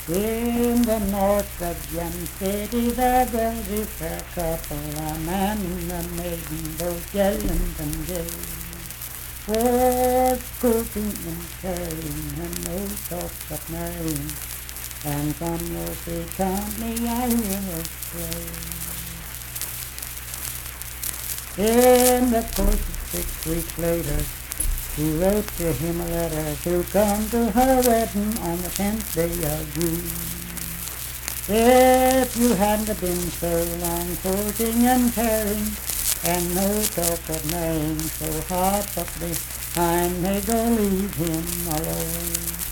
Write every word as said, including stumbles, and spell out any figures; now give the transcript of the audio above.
In the north of Yum City there dwells a fair couple, a man and a maiden, both young and gay. Was cooking and caring, and no talk of marrying, and from your free company I will stray. In the course of six weeks later, she wrote to him a letter to come to her wedding on the tenth day of June. If you hadn't been so long courting and caring, and no talk of marrying, so hard up behind, may go leave him alone.